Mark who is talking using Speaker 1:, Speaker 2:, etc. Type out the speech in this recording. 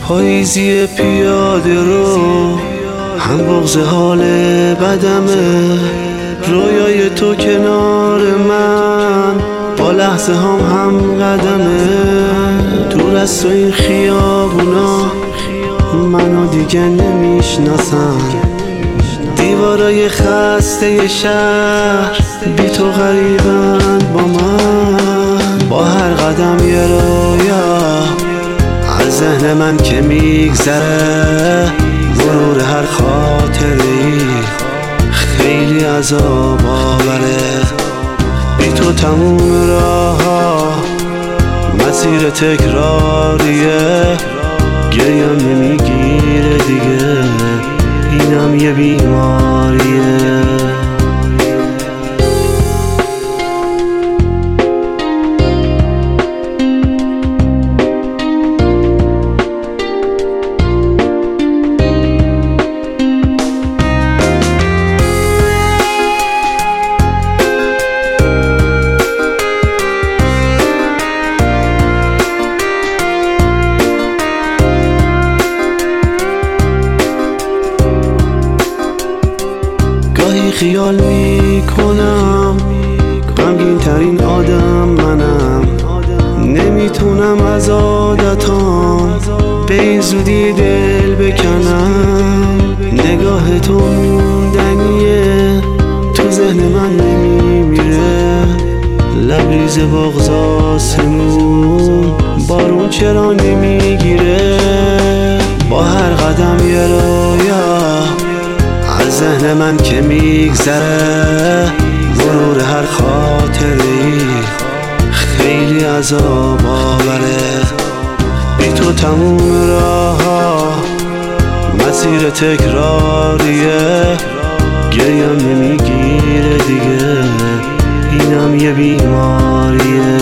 Speaker 1: پاییزی پیاده رو هم بغض حال بدمه، رویای تو کنار من با لحظه هم قدمه. دور از تو این خیابونا منو دیگه نمیشناسن، دیوارای خسته شهر بی تو غریبن با من. با هر قدم یه رویا از ذهن من که میگذره، مرور هر خاطری خیلی عذاب آوره. بی تو تموم راه مسیر تکراریه، گریم نمیگیره دیگه، اینم یه بیماریه. گاهی خیال میکنم غمگین ترین آدم منم، نمیتونم از عادتام به این زودی دل بکنم. نگاه تو موندنیه، تو ذهن من نمیمیره، لبریز بغض آسمون بارون چرا نمیگیره. با هر قدم یه رویا از ذهن من که میگذره، مرور هر خاطری خیلی عذاب آوره. بی تو تموم راه مسیر تکراریه، گریم نمیگیره دیگه، اینم یه بیماریه.